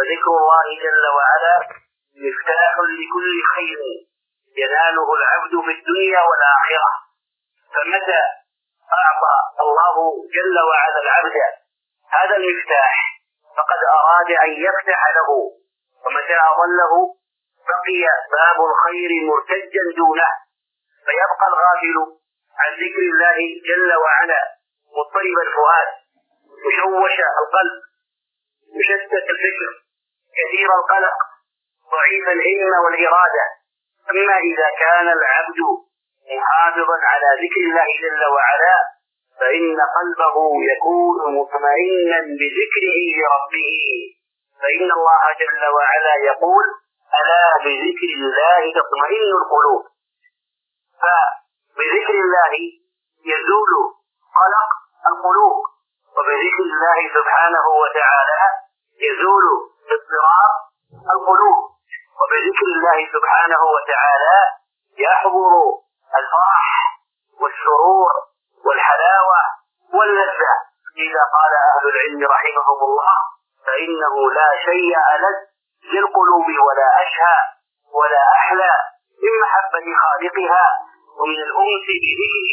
فذكر الله جل وعلا مفتاح لكل خير يناله العبد في الدنيا والآخرة. فمتى أعطى الله جل وعلا العبد هذا المفتاح فقد أراد أن يفتح له، ومتى أضله بقي باب الخير مرتجا دونه، فيبقى الغافل عن ذكر الله جل وعلا مضطرب الفؤاد، مشوش القلب، مشتت الفكر، كثير القلق، ضعيف الهمة والإرادة. أما إذا كان العبد محافظا على ذكر الله جل وعلا فإن قلبه يكون مطمئنا بذكره لربه، فإن الله جل وعلا يقول: ألا بذكر الله تطمئن القلوب. فبذكر الله يزول قلق القلوب، وبذكر الله سبحانه وتعالى يزول اضطراب القلوب، وبذكر الله سبحانه وتعالى يحضر الفرح والسرور والحلاوة واللذة. إذا قال أهل العلم رحمهم الله: فإنه لا شيء ألذ للقلوب ولا أشهى ولا أحلى من محبة خالقها ومن الأنس بذكره.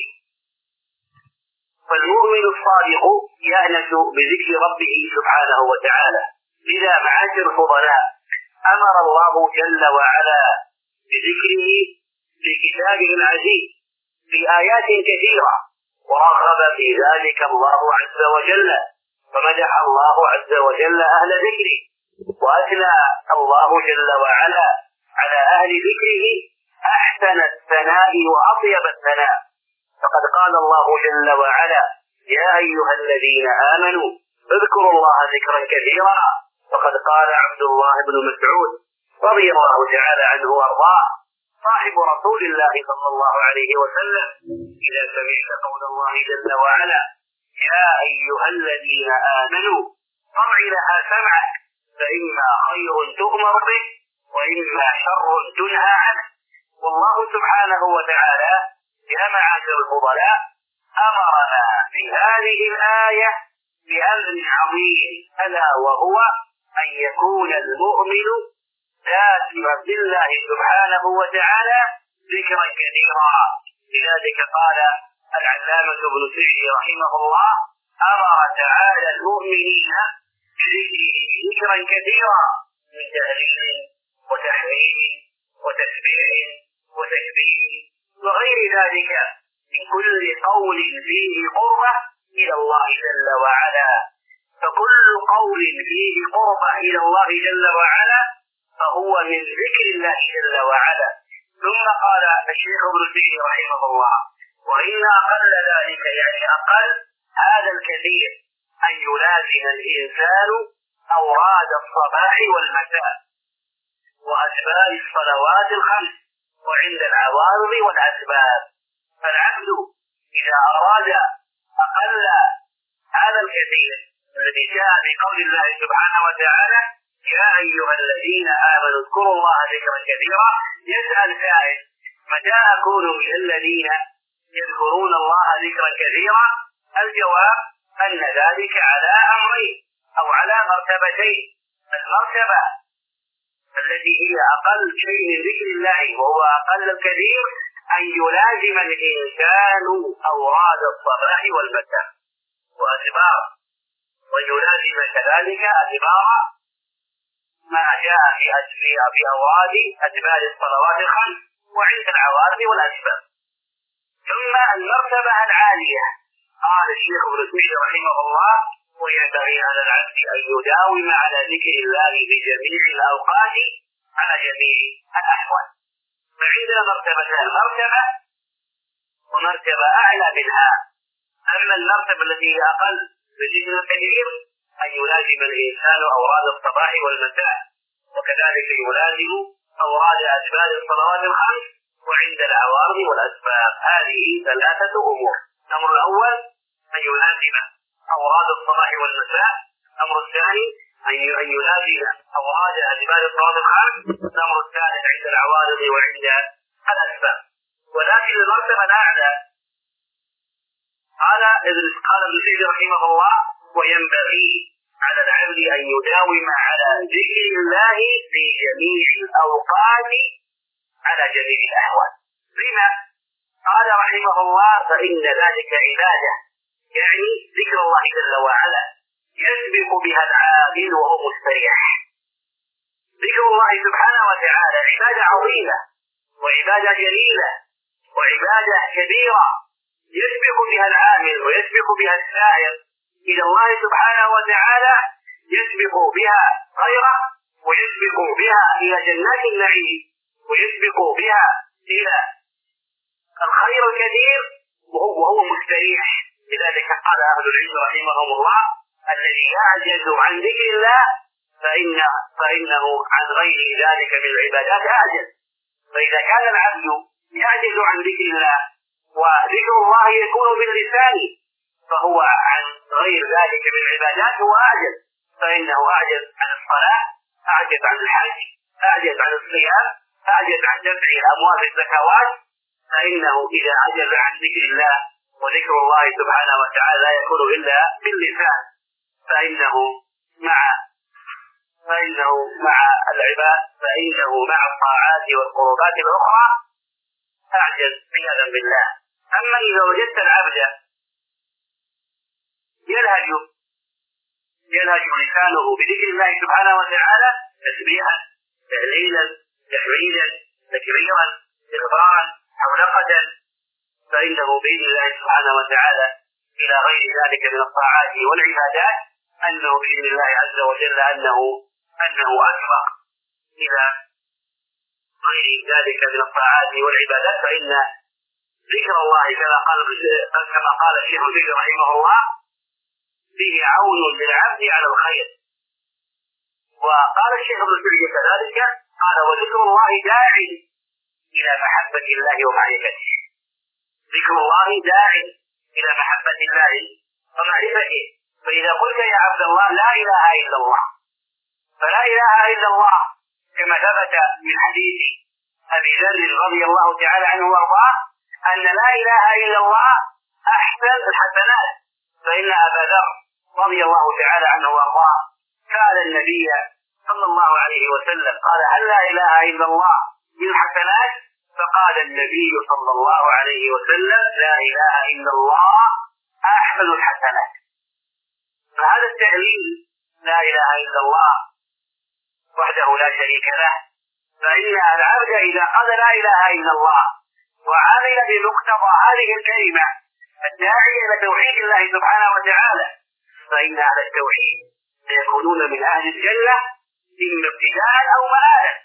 فالمؤمن الصادق يأنس بذكر ربه سبحانه وتعالى. لذا معاشر الفضلاء أمر الله جل وعلا بذكره في كتابه العزيز في آيات كثيرة، ورغب في ذلك الله عز وجل، فمدح الله عز وجل أهل ذكره، وأثنى الله جل وعلا على أهل ذكره أحسن الثناء وأطيب الثناء. فقد قال الله جل وعلا: يا أيها الذين آمنوا اذكروا الله ذكرا كثيرا. وقد قال عبد الله بن مسعود رضي الله تعالى عنه وارضاه صاحب رسول الله صلى الله عليه وسلم: إذا سمعت قول الله جل وعلا: يا أيها الذين آمنوا فاضع لها سمعك، فإما خير تؤمر به وإما شر تنهى عنه. والله سبحانه وتعالى يا معاشر الفضلاء أمرنا في هذه الآية بأمر عظيم، ألا وهو أن يكون المؤمن ذاكرا لله سبحانه وتعالى ذكرا كثيرا. لذلك قال العلامة ابن سعدي رحمه الله: أمر تعالى المؤمنين بذكره ذكرا كثيرا من تهليل وتحميد وتسبيح وتكبير وغير ذلك من كل قول فيه قربة إلى الله جل وعلا. فكل قول فيه قربة إلى الله جل وعلا فهو من ذكر الله جل وعلا. ثم قال الشيخ ابن سعدي رحمه الله: وإن أقل ذلك يعني أقل هذا الكثير أن يلازم الإنسان أوراد الصباح والمساء وأسباب الصلوات الخمس وعند العوارض والأسباب. فالعبد إذا أراد أقل هذا الكثير الذي جاء بقول الله سبحانه وتعالى: يا أيها الذين آمنوا اذكروا الله ذكرا كثيرا، يسأل سائل: متى أكون من الذين يذكرون الله ذكرا كثيرا؟ الجواب أن ذلك على أمرين أو على مرتبتين. المرتبة التي هي أقل شيء من ذكر الله وهو أقل الكثير أن يلازم الإنسان أوراد الصباح والمساء وأسباب، ويلازم كذلك أسباب ما جاء في أوراد أسباب الصلوات الخمس وعند العوارض والأسباب. ثم المرتبة العالية قال الشيخ ابن سعدي رحمه الله: وينبغي على العبد أن يداوم على ذكر الله بجميع الأوقات على جميع الأحوال. فعندنا مرتبتان: مرتبة ومرتبة أعلى منها. أما المرتبة التي هي أقل بذكر الكثير أن يلازم الإنسان أوراد الصباح والمساء، وكذلك يلازم أوراد أسباب الصلوات الخمس وعند العوارض والأسباب. هذه ثلاثة أمور: الأمر الأول أن يلازم أوراد الصباح والمساء، الأمر الثاني أن يلازم أوراد أسباب الصلوات الخمس، الأمر الثالث عند العوارض وعند الأسباب. ولكن المرتبة الأعلى قال ابن سعدي رحمه الله: وينبغي على العبد أن يداوم على على ذكر الله في جميع الأوقات على جميع الأحوال. لما؟ قال رحمه الله: فإن ذلك عبادة، يعني ذكر الله جل وعلا يسبق بها العامل وهو مستريح. ذكر الله سبحانه وتعالى عبادة عظيمة وعبادة جليلة وعبادة كبيرة يسبق بها العامل ويسبق بها السائر إلى الله سبحانه وتعالى، يسبق بها غيره ويسبق بها إلى جنات النعيم ويسبق بها إلى الخير الكثير وهو مستريح. لذلك قال أهل العلم رحمهم الله: الذي يعجز عن ذكر الله فإنه عن غير ذلك من العبادات عاجز. فإذا كان العبد يعجز عن ذكر الله وذكر الله يكون باللسان فهو عن غير ذلك من العبادات هو أعجز، فإنه أعجز عن الصلاة، أعجز عن الحج، أعجز عن الصيام، أعجز عن دفع أموال الزكوات. فإنه إذا عجز عن ذكر الله وذكر الله سبحانه وتعالى لا يكون إلا باللسان، فإنه مع الطاعات والقربات الأخرى أعجز عياذا بالله. أما إذا وجدت العبد يلهج لسانه بذكر الله سبحانه وتعالى تسبيحا، تهليلا، تحميدا، تكبيرا، إخبارا، حملقة، فإنه بإذن الله سبحانه وتعالى إلى غير ذلك من الطاعات والعبادات أنه بإذن الله عز وجل أنه أسبق إلى غير ذلك من الطاعات والعبادات. فإن ذكر الله كما قال الشيخ البيض رحمه الله: فيه عون للعبد على الخير. وقال الشيخ ابن تيمية كذلك قال: وذكر الله داع إلى محبة الله ومعرفته. ذكر الله داع إلى محبة الله ومعرفته. فإذا قلت يا عبد الله لا إله إلا الله، فلا إله إلا الله كما ثبت من حديث أبي ذر رضي الله تعالى عنه وارضاه أن لا إله إلا الله أحسن الحسنات. فإن أبا ذر رضي الله تعالى عنه وارضاه سأل النبي صلى الله عليه وسلم قال: هل لا إله إلا الله من الحسنات؟ فقال النبي صلى الله عليه وسلم: لا إله إلا الله أحسن الحسنات. فهذا التهليل لا إله إلا الله وحده لا شريك له، فإن العبد إذا قال لا إله إلا الله وعمل بمقتضى هذه الكلمة الداعية إلى توحيد الله سبحانه وتعالى فإن أهل التوحيد سيكونون من أهل الجنة إما ابتداء أو مآلا.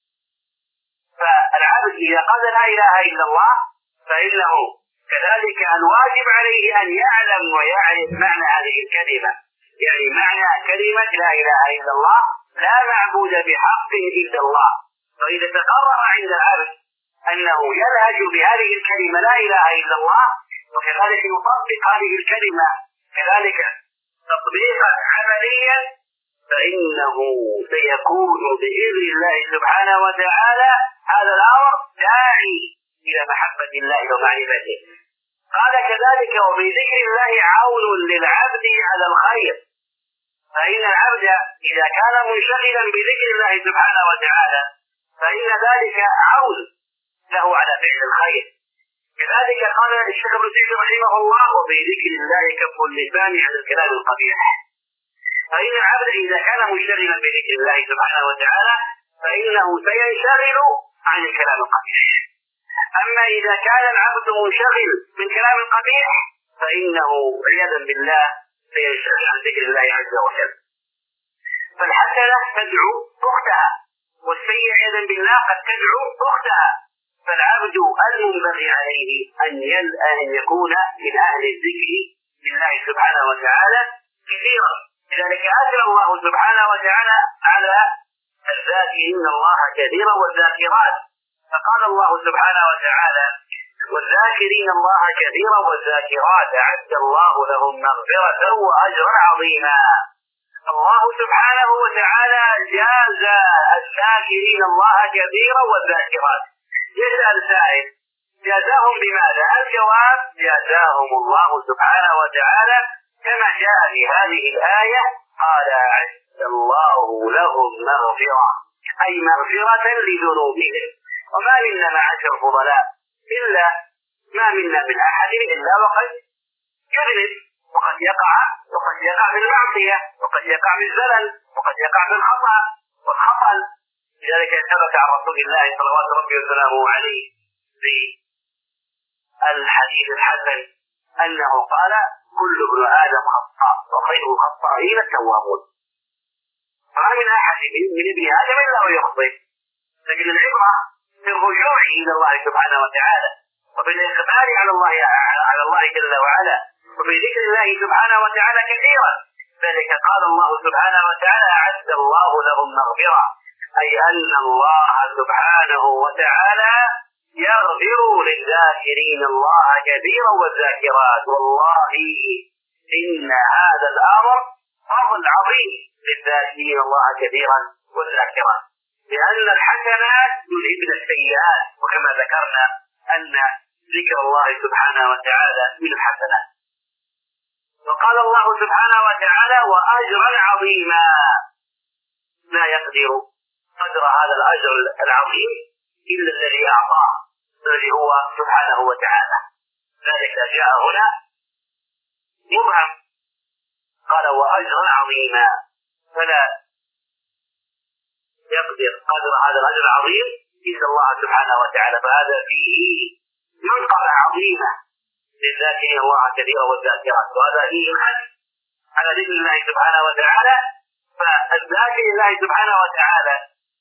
فالعبد إذا قال لا إله إلا الله فإنه كذلك الواجب عليه أن يعلم ويعرف معنى هذه الكلمة، يعني معنى كلمة لا إله إلا الله: لا معبود بحق إلا الله. فإذا تقرر عند العبد أنه يلهج بهذه الكلمة لا إله إلا الله وكذلك يطبق هذه الكلمة كذلك تطبيقا عمليا فإنه سيكون بإذن الله سبحانه وتعالى هذا الأمر داعي إلى محبة الله ومعرفته. قال كذلك: وبذكر الله عون للعبد على الخير. فإن العبد إذا كان منشغلا بذكر الله سبحانه وتعالى فإن ذلك عون له على فعل الخير. كذلك قال الشيخ ابن تيمية رحمه الله: وبذكر الله كف اللسان عن الكلام القبيح. فإن العبد إذا كان منشغلا بذكر الله سبحانه وتعالى فإنه سينشغل عن الكلام القبيح. أما إذا كان العبد منشغل من كلام القبيح فإنه عياذا بالله سينشغل عن ذكر الله عز وجل. فالحسنة تدعو أختها والسيئة عياذا بالله قد تدعو أختها. فالعبد المنبغي عليه أن يكون من أهل الذكر لله سبحانه وتعالى كثيرا. لذلك أثنى الله سبحانه وتعالى على الذاكرين الله كثيرا والذاكرات، فقال الله سبحانه وتعالى: والذاكرين الله كثيرا والذاكرات أعد الله لهم مغفرة وأجرا عظيما. الله سبحانه وتعالى جاز الذاكرين الله كثيرا والذاكرات. يسأل سائل: جازاهم بماذا؟ الجواب: جازاهم الله سبحانه وتعالى كما جاء في هذه الآية: قال أعد الله لهم لهم مغفرة، أي مغفرة لذنوبهم. وما منا معاشر الفضلاء إلا ما منا من أحد إلا وقد يذنب، وقد يقع في المعصية، وقد يقع في الزلل، وقد يقع في الخطأ والخطأ. لذلك ثبت عن رسول الله صلوات ربي وسلامه عليه في الحديث الحسن أنه قال: كل ابن آدم خطاء وخير الخطائين التوابون. ما من أحد من ابن آدم إلا ويخطئ، لكن العبرة في الرجوع إلى الله سبحانه وتعالى، وفي الإقبال على الله جل وعلا، وفي ذكر الله سبحانه وتعالى كثيرا. ذلك قال الله سبحانه وتعالى: أعد الله لهم مغفرة، أي أن الله سبحانه وتعالى يغفر للذاكرين الله كثيرا والذاكرات. والله إن هذا الأمر فضل عظيم للذاكرين الله كثيرا والذاكرات، لأن الحسنات يذهبن السيئات، وكما ذكرنا أن ذكر الله سبحانه وتعالى من الحسنات. وقال الله سبحانه وتعالى: وأجرا عظيما، لا يقدر قدر هذا الأجر العظيم إلا الذي أعطاه، الذي هو سبحانه وتعالى. ذلك جاء هنا مبهم، قال: وأجرا عظيما، فلا يقدر قدر هذا الأجر العظيم إلا الله سبحانه وتعالى. فهذا فيه منقبة عظيمة للذاكرين الله كثيرا والذاكرات، وهذا فيه حث على ذكر الله سبحانه وتعالى. فالذاكر الله سبحانه وتعالى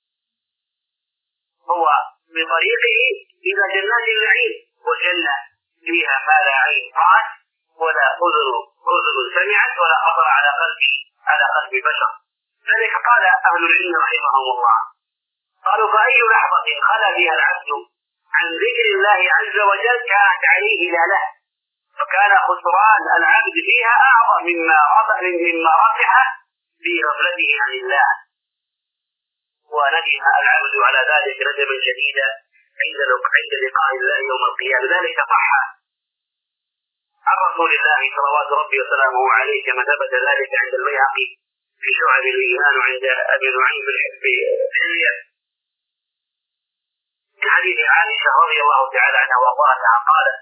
هو بطريقه إلى جنات النعيم، وجنة فيها ما لا عين رأت ولا أذن سمعت ولا خطر على قلب بشر. ذلك قال أهل العلم رحمهم الله، قالوا: فأي لحظة خلا فيها العبد عن ذكر الله عز وجل كانت عليه له، فكان خسران العبد فيها أعظم مما ربح في غفلته عن الله، وندم العبد على ذلك ندما شديدا عند لقاء الله يوم القيامة. ذلك صح عن رسول الله صلوات ربي وسلامه عليه، كما ثبت ذلك عند البيهقي في شعب الإيمان، وعند أبي نعيم في الحلية في حديث عائشة رضي الله تعالى عنها وارضاها قالت: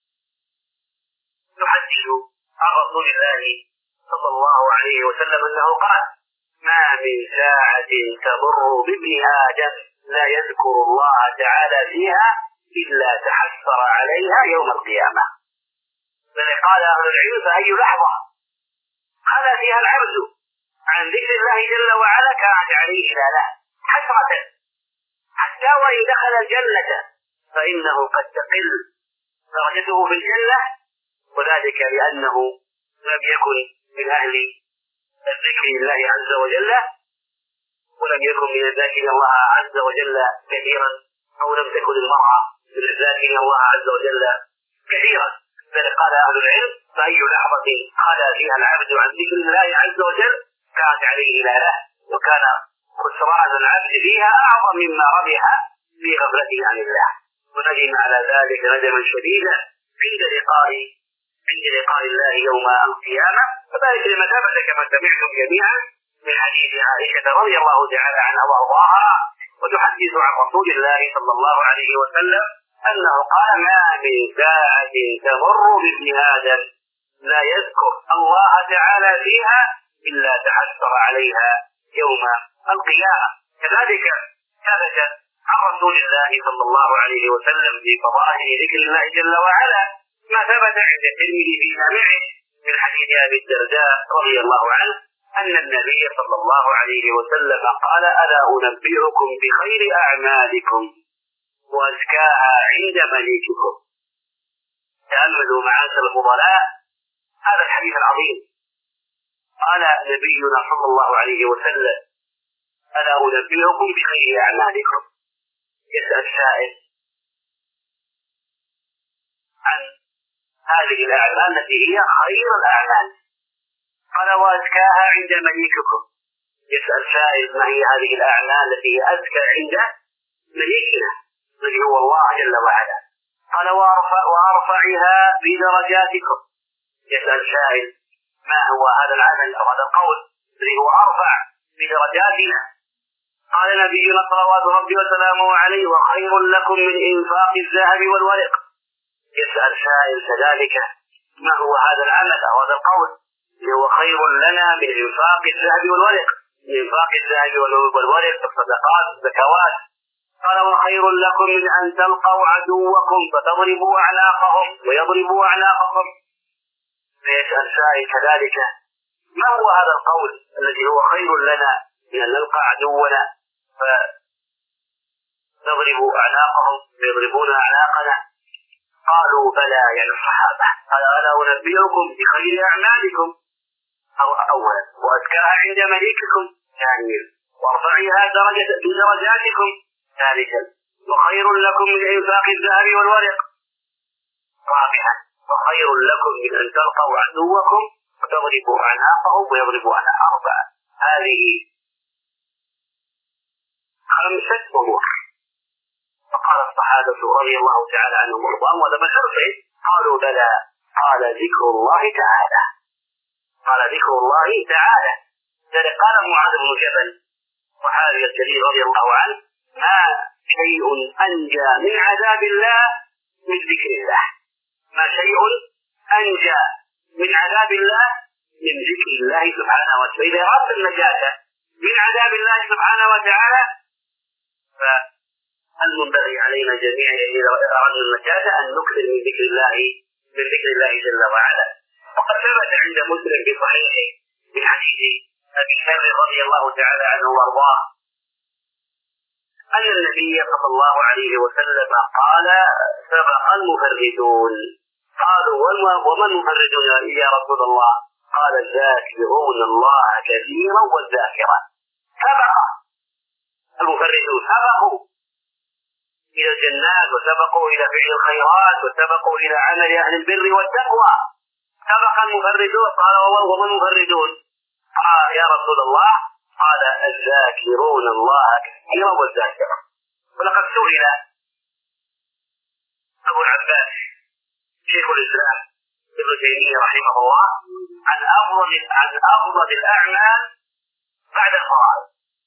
تحدث عن رسول الله صلى الله عليه وسلم أنه قال: ما من ساعة تمر بابن آدم لا يذكر الله تعالى فيها إلا تحسر عليها يوم القيامة. بل قال أهل العلم: فأي لحظة خلا فيها العبد عن ذكر الله جل وعلا كانت عليه له حسرة، حتى وإن دخل الجنة فإنه قد تقل درجته في الجنة، وذلك لأنه لم يكن من أهل الذكر لله عز وجل، ولم يكن من الذاكرين الله عز وجل كثيرا، أو لم تكن المرأة من الذاكرين الله عز وجل كثيرا. بل قال أهل العلم: فأي لحظة خلا فيها العبد عن ذكر الله عز وجل كانت عليه له، وكان خسران العبد فيها أعظم مما ربح في غفلته عن الله، وندم على ذلك ندما شديدا عند لقاء الله يوم القيامة. فذلك لما ثبت كما سمعتم جميعا من حديث عائشة رضي الله تعالى عنها وارضاها، وتحدث عن رسول الله صلى الله عليه وسلم أنه قال: ما من ساعة تمر بابن آدم لا يذكر الله تعالى فيها إلا تحسر عليها يوم القيامة. كذلك ثبت عن رسول الله صلى الله عليه وسلم في فضائل ذكر الله جل وعلا ما ثبت عند الترمذي في جامعه من حديث أبي الدرداء رضي الله عنه أن النبي صلى الله عليه وسلم قال: ألا أنبئكم بخير أعمالكم وأزكاها عند مليككم. تأملوا معاشر الفضلاء هذا الحديث العظيم. قال نبينا صلى الله عليه وسلم: ألا أنبئكم بخير أعمالكم. يسأل سائل عن هذه الأعمال التي هي خير الأعمال، قال: وأزكاها عند مليككم. يسأل سائل: ما هي هذه الأعمال التي هي أزكى عند مليكنا الذي هو الله جل وعلا؟ قال: وأرفعها بدرجاتكم. يسأل سائل: ما هو هذا العمل أو هذا القول الذي هو أرفع بدرجاتنا؟ قال نبينا صلوات ربي وسلامه عليه: وخير لكم من إنفاق الذهب والورق. يسأل سائل كذلك: ما هو هذا العمل أو هذا القول اللي هو خير لنا من إنفاق الذهب والورق؟ من إنفاق الذهب والورق الصدقات الزكوات. قال: وخير لكم من أن تلقوا عدوكم فتضربوا أعناقهم ويضربوا أعناقكم. فيسأل سائل كذلك: ما هو هذا القول الذي هو خير لنا من أن نلقى عدونا فنضرب أعناقهم ويضربون أعناقنا؟ قالوا: بلى يا الصحابة. قال: ألا أنبئكم بخير أعمالكم أولا وأزكاها عند مليككم ثانيا وارفعها بدرجاتكم ثالثا وخير لكم من إنفاق الذهب والورق رابعا وخير لكم من أن تلقوا عدوكم وتضربوا أعناقهم ويضربوا أعناق أربعة. هذه 5 أمور. فقال الصحابة رضي الله تعالى عنهم وارضاهم: ولما شرطين؟ قالوا: بلى. قال: ذكر الله تعالى. قال: ذكر الله تعالى. ذلك قال معاذ بن جبل وحارث الجليل رضي الله عنه: ما شيء أنجى من عذاب الله من ذكر الله. ما شيء أنجى من عذاب الله من ذكر الله سبحانه وتعالى. إذا أردت النجاة من عذاب الله سبحانه وتعالى فالمنبغي علينا جميعا إذا أردنا النجاة أن نكثر من ذكر الله جل وعلا. وقد ثبت عند مسلم بصحيحه من حديث أبي ذر رضي الله تعالى عنه وارضاه أن النبي صلى الله عليه وسلم قال: سبق المفردون. قالوا: وما المفردون يا رسول الله؟ قال: الذاكرون الله كثيرا والذاكرات. سبق المفردون، سبقوا إلى الجنات وسبقوا إلى فعل الخيرات وسبقوا إلى عمل أهل البر والتقوى. سبق المفردون. قال: وما المفردون؟ قال: يا رسول الله قال: الذاكرون الله كثيرا والذاكرات. ولقد سئل أبو العباس شيخ الإسلام ابن تيمية رحمه الله عن أفضل الأعمال بعد الفرائض.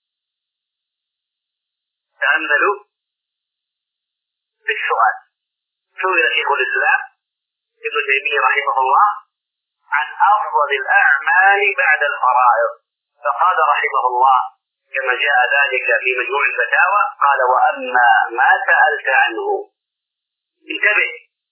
تأملوا في السؤال. سئل شيخ الإسلام ابن تيمية رحمه الله عن أفضل الأعمال بعد الفرائض، فقال رحمه الله كما جاء ذلك في مجموع الفتاوى: قال: وأما ما سألت عنه. انتبه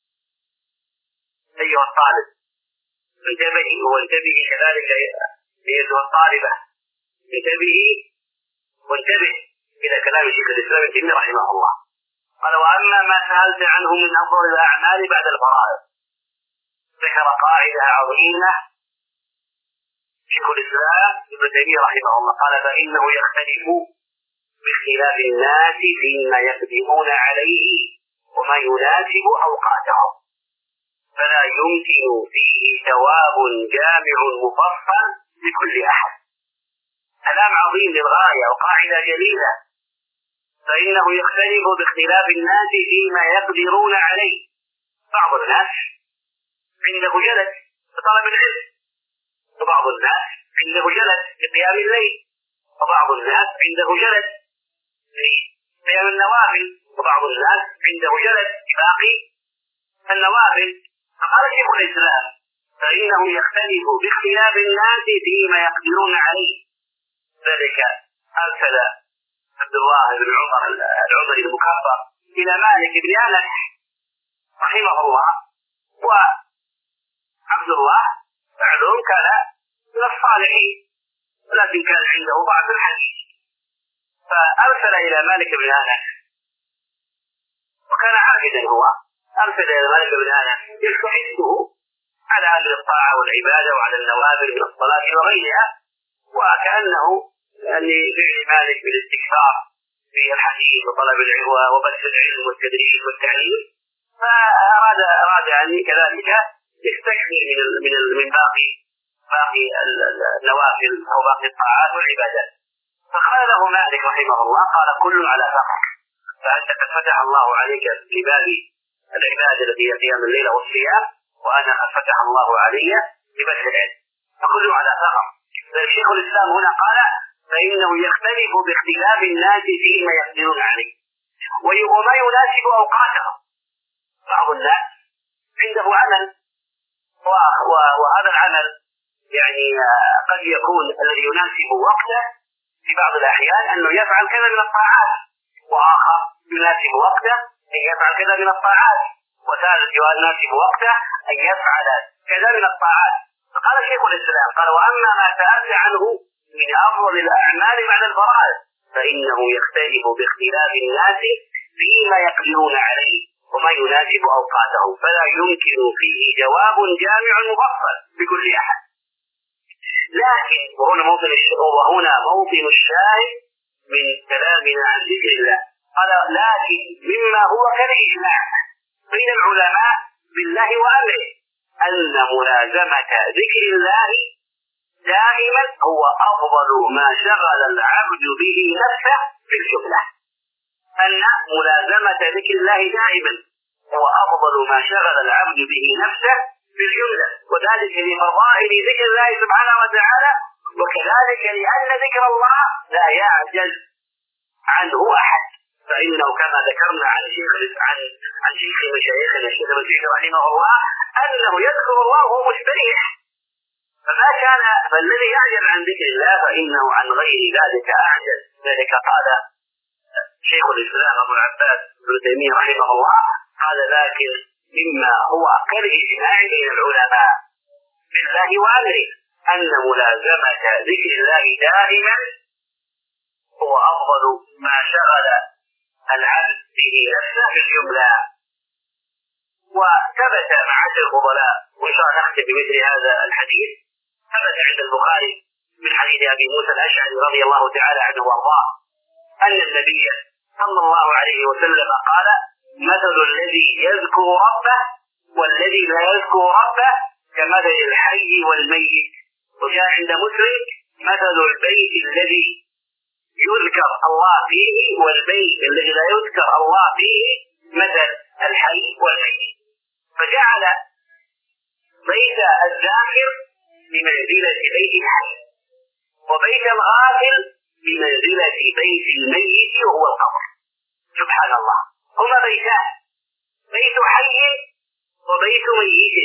أيها الطالب، انتبهي وانتبهي كذلك أيتها الطالبة، انتبهي وانتبه إلى كلام شيخ الإسلام ابن تيمية رحمه الله. قال: وأما ما سألت عنه من أفضل الأعمال بعد الفرائض، ذكر قاعدة عظيمة شيخ الإسلام ابن تيمية رحمه الله. قال: فإنه يختلف باختلاف الناس فيما يقدمون عليه وما يناسب أوقاتهم، فلا يمكن فيه ثواب جامع مفصل لكل أحد. كلام عظيم للغاية وقاعدة جليلة. فإنه يختلف باختلاف الناس فيما يقدرون عليه. بعض الناس عنده جلد بطلب العلم، وبعض الناس عنده جلد بقيام الليل، وبعض الناس عنده جلد في قيام النوافل، وبعض الناس عنده جلد في باقي النوافل. فقال شيخ الإسلام: فإنه يختلف باختلاف الناس فيما يقدرون عليه. ذلك أرسل عبد الله بن عمر العمري المكبر إلى مالك بن أنس رحمه الله، وعبد الله معلوم كان من الصالحين ولكن كان عنده ضعف الحديث، فأرسل إلى مالك بن أنس وكان عابدا هو. أرسل إلى مالك بن أنس يستحثه على أمر الطاعة والعبادة وعلى النوافل من الصلاة وغيرها، وكأنه لفعل مالك بالاستكثار في الحديث وطلب العلم وبث العلم والتدريس والتعليم، فأراد أن كذلك يستكثر من باقي النوافل أو باقي الطاعات والعبادات. فقال له مالك رحمه الله: قال: كل على فقر، فأنت قد فتح الله عليك لباب العبادة التي هي قيام الليل والصيام، وأنا قد فتح الله علي ببث العلم، فكل على فقر. فالشيخ الإسلام هنا قال: فإنه يختلف باختلاف الناس فيما يقدرون عليه وما يناسب أوقاتهم. بعض الناس عنده عمل وهذا العمل يعني قد يكون الذي يناسب وقته في بعض الأحيان أنه يفعل كذا من الطاعات، وآخر يناسب وقته أن يفعل كذا من الطاعات، وثالث يناسب وقته أن يفعل كذا من الطاعات. فقال شيخ الإسلام قال: وأما ما سألت عنه من أفضل الأعمال بعد الفرائض فإنه يختلف باختلاف الناس فيما يقدرون عليه وما يناسب أوقاتهم، فلا يمكن فيه جواب جامع مفصل بكل أحد. لكن وهنا موطن الشاهد من كلامنا عن ذكر الله. قال: لكن مما هو كالإجماع بين العلماء بالله وأمره أن ملازمة ذكر الله دائما هو أفضل ما شغل العبد به نفسه في الجملة. أن ملازمة ذكر الله دائما هو أفضل ما شغل العبد به نفسه في الجملة، وذلك لفضائل ذكر الله سبحانه وتعالى، وكذلك لأن ذكر الله لا يعجز عنه أحد. فإنه كما ذكرنا عن شيخ مشايخنا الشيخ المسيح رحمه الله أنه يذكر الله وهو مستريح، فالذي يعجز عن ذكر الله فإنه عن غير ذلك أعجز. ذلك قال شيخ الإسلام أبو العباس ابن تيمية رحمه الله قال: لكن مما هو كالإجماع بين العلماء بالله وأمره أن ملازمة ذكر الله دائما هو أفضل ما شغل العبد به نفسه في الجملة. وثبت معاشر الفضلاء، وإن شاء الله نختم بمثل هذا الحديث، ثبت عند البخاري من حديث أبي موسى الأشعري رضي الله تعالى عنه وارضاه أن النبي صلى الله عليه وسلم قال: مثل الذي يذكر ربه والذي لا يذكر ربه كمثل الحي والميت. وجاء عند مسلم: مثل البيت الذي يذكر الله فيه والبيت الذي لا يذكر الله فيه مثل الحي والميت. فجعل بيت الذاكر بمنزلة بيت الحي، وبيت الغافل بمنزلة بيت الميت وهو القبر. سبحان الله، هما بيتان، بيت حي وبيت ميت.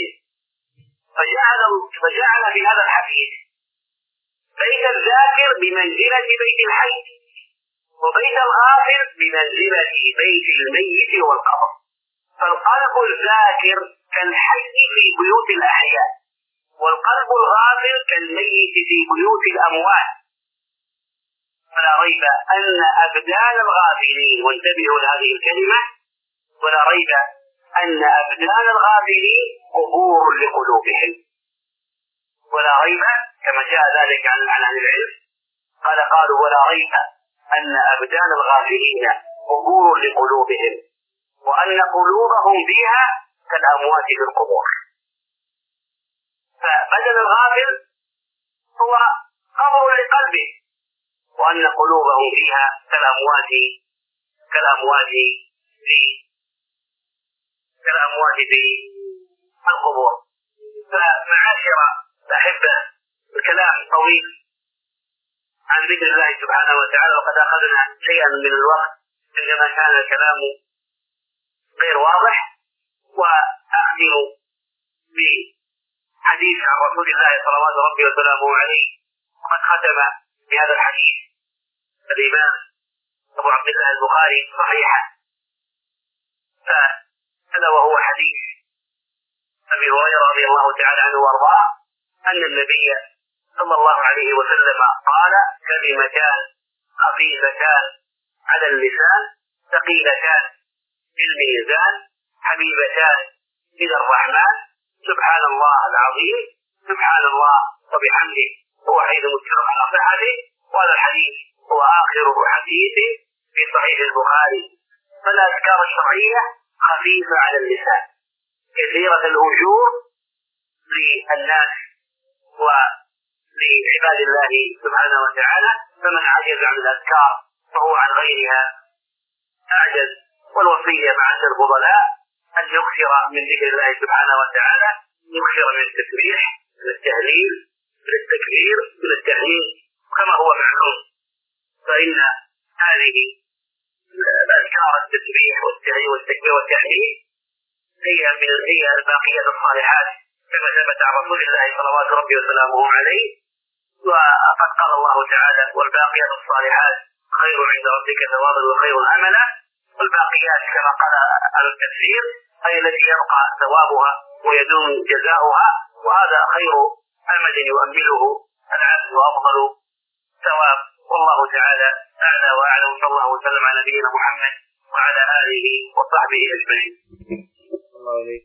فجعل في هذا الحديث بيت الذاكر بمنزلة بيت الحي، وبيت الغافل بمنزلة بيت الميت والقبر. فالقلب الذاكر كالحي في بيوت الأحياء، والقلب الغافل كالميت في بيوت الأموات. فلا ريب أن أبدان الغافلين، وانتبهوا لهذه الكلمة، ولا ريب أن أبدان الغافلين قبور لقلوبهم. ولا ريب كما جاء ذلك عن أهل العلم قالوا: ولا ريب أن أبدان الغافلين قبور لقلوبهم، وأن قلوبهم فيها كالأموات في القبور. فبدن الغافل هو قبر لقلبه، وأن قلوبهم فيها كالأموات في القبور. فمعاشر الأحبة، الكلام طويل عن ذكر الله سبحانه وتعالى، وقد أخذنا شيئا من الوقت عندما كان الكلام غير واضح. وأختم بحديث عن رسول الله صلوات ربي وسلامه عليه، وقد ختم بهذا الحديث الإمام أبو عبد الله البخاري صحيحا. فهذا وهو حديث أبي هريرة رضي الله تعالى عنه وارضاه أن النبي صلى الله عليه وسلم قال: كلمتان خفيفتان على اللسان ثقيلتان في الميزان حبيبتان إلى الرحمن، سبحان الله العظيم، سبحان الله وبحمده. هو حديث متفق على صحته، وهذا الحديث هو آخر حديث في صحيح البخاري. فالأذكار الشرعية خفيفة على اللسان، كثيرة الأجور للناس ولعباد الله سبحانه وتعالى، فمن عجز عن الأذكار فهو عن غيرها أعجز. والوصية معاشر الفضلاء أن يكثر من ذكر الله سبحانه وتعالى، يكثر من التسبيح، من التهليل، من التكبير، من التهليل، كما هو معلوم فإن هذه الأذكار التسبيح والتكبير والتحميد هي الباقيات الصالحات كما ثبت عن رسول الله صلوات ربي وسلامه عليه. وقد قال الله تعالى: والباقيات الصالحات خير عند ربك ثوابا وخير املا. والباقيات كما قال اهل التفسير هي التي يبقى ثوابها ويدوم جزاؤها، وهذا خير امل يؤمله العبد وافضل ثواب. والله تعالى اعلى واعلم. صلى الله وسلم على نبينا محمد وعلى اله وصحبه اجمعين. الله عليك.